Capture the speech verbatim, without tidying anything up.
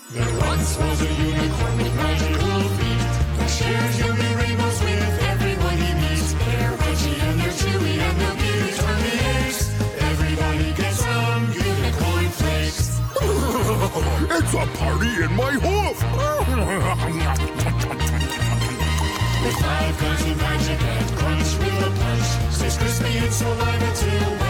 There once was a unicorn with magical feet who shares yummy rainbows with everyone he meets. They're crunchy and they're chewy and they'll give you tummy aches. Everybody gets some unicorn flakes. It's a party in my hoof! With five kinds of magic and crunch with a punch, stays crispy and so live until